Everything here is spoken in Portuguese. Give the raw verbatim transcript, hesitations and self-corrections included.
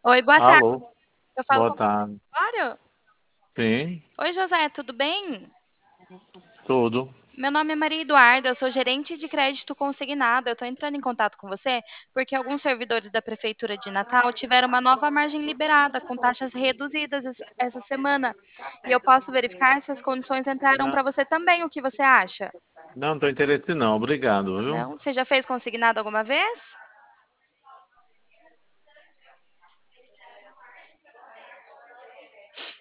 Oi, boa tarde. Alô, Eu falo boa com você tarde. agora? Sim, Oi, José, tudo bem? tudo. Meu nome é Maria Eduarda, eu sou gerente de crédito consignado. Eu estou entrando em contato com você porque alguns servidores da Prefeitura de Natal tiveram uma nova margem liberada com taxas reduzidas es- essa semana. E eu posso verificar se as condições entraram Não, para você também. O que você acha? não estou interessado não, obrigado, viu? Não? Você já fez consignado alguma vez?